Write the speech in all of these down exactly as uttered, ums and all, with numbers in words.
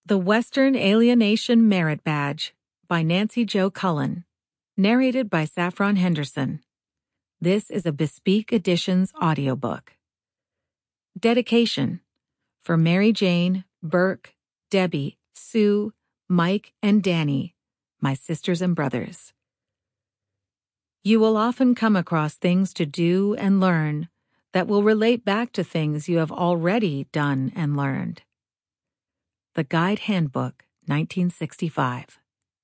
The Western Alienation Merit Badge by Nancy Jo Cullen. Narrated by Saffron Henderson. This is a Bespeak Editions audiobook. Dedication for Mary Jane, Burke, Debbie, Sue, Mike, and Danny, my sisters and brothers. You will often come across things to do and learn that will relate back to things you have already done and learned. The Guide Handbook, nineteen sixty-five.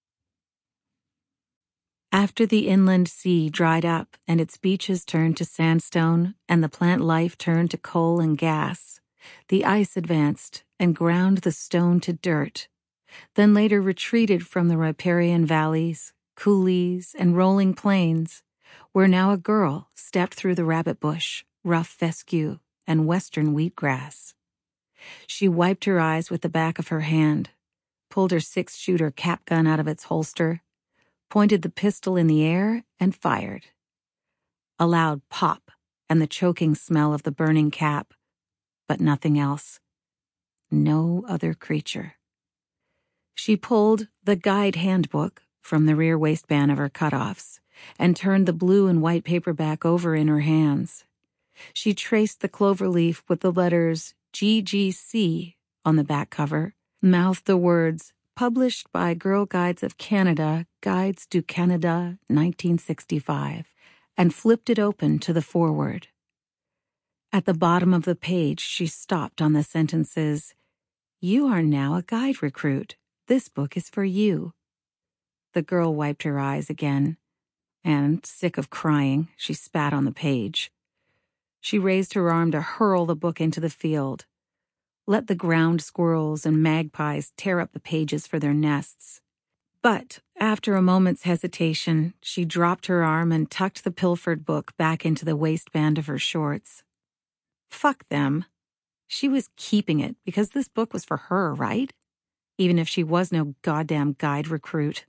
After the inland sea dried up and its beaches turned to sandstone and the plant life turned to coal and gas, the ice advanced and ground the stone to dirt, then later retreated from the riparian valleys, coulees, and rolling plains, where now a girl stepped through the rabbit bush, rough fescue, and western wheatgrass. She wiped her eyes with the back of her hand, pulled her six-shooter cap gun out of its holster, pointed the pistol in the air, and fired. A loud pop and the choking smell of the burning cap, but nothing else. No other creature. She pulled the Guide Handbook from the rear waistband of her cutoffs and turned the blue and white paperback over in her hands. She traced the clover leaf with the letters G G C on the back cover, mouthed the words, "Published by Girl Guides of Canada, Guides du Canada, nineteen sixty-five, and flipped it open to the foreword. At the bottom of the page, she stopped on the sentences, "You are now a guide recruit. This book is for you." The girl wiped her eyes again, and, sick of crying, she spat on the page. She raised her arm to hurl the book into the field. Let the ground squirrels and magpies tear up the pages for their nests. But, after a moment's hesitation, she dropped her arm and tucked the pilfered book back into the waistband of her shorts. Fuck them. She was keeping it because this book was for her, right? Even if she was no goddamn guide recruit.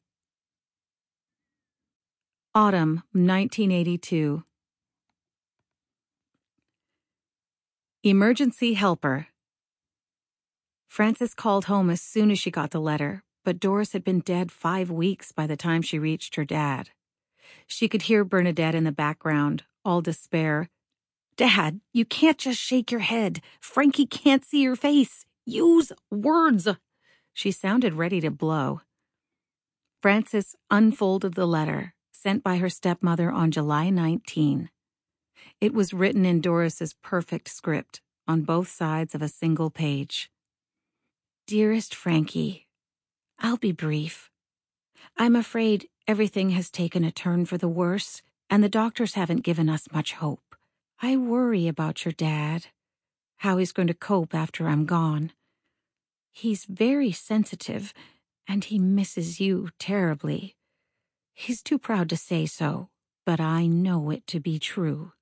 Autumn, nineteen eighty-two. Emergency helper. Frances called home as soon as she got the letter, but Doris had been dead five weeks by the time she reached her dad. She could hear Bernadette in the background, all despair. "Dad, you can't just shake your head. Frankie can't see your face. Use words." She sounded ready to blow. Frances unfolded the letter, sent by her stepmother on July nineteenth. It was written in Doris's perfect script, on both sides of a single page. "Dearest Frankie, I'll be brief. I'm afraid everything has taken a turn for the worse, and the doctors haven't given us much hope. I worry about your dad, how he's going to cope after I'm gone. He's very sensitive, and he misses you terribly. He's too proud to say so, but I know it to be true.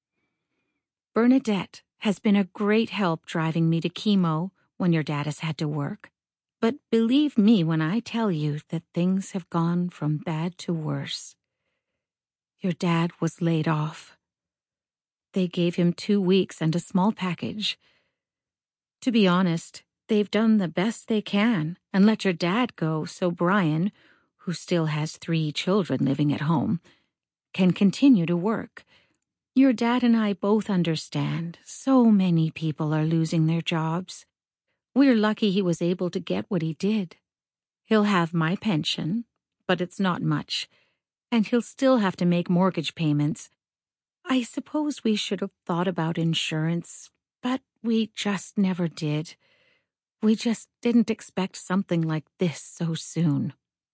Bernadette has been a great help driving me to chemo when your dad has had to work. But believe me when I tell you that things have gone from bad to worse. Your dad was laid off. They gave him two weeks and a small package. To be honest, they've done the best they can and let your dad go so Brian, who still has three children living at home, can continue to work. Your dad and I both understand so many people are losing their jobs. We're lucky he was able to get what he did. He'll have my pension, but it's not much, and he'll still have to make mortgage payments. I suppose we should have thought about insurance, but we just never did. We just didn't expect something like this so soon.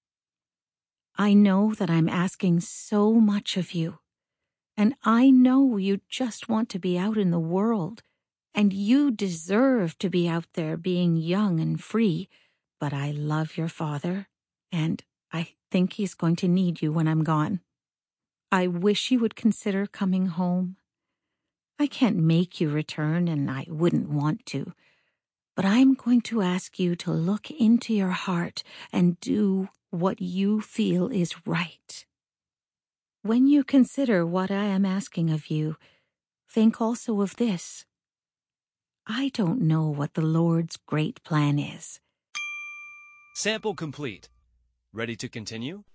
I know that I'm asking so much of you. And I know you just want to be out in the world, and you deserve to be out there being young and free, but I love your father, and I think he's going to need you when I'm gone. I wish you would consider coming home. I can't make you return, and I wouldn't want to, but I'm going to ask you to look into your heart and do what you feel is right. When you consider what I am asking of you, think also of this. I don't know what the Lord's great plan is, Sample complete. Ready to continue?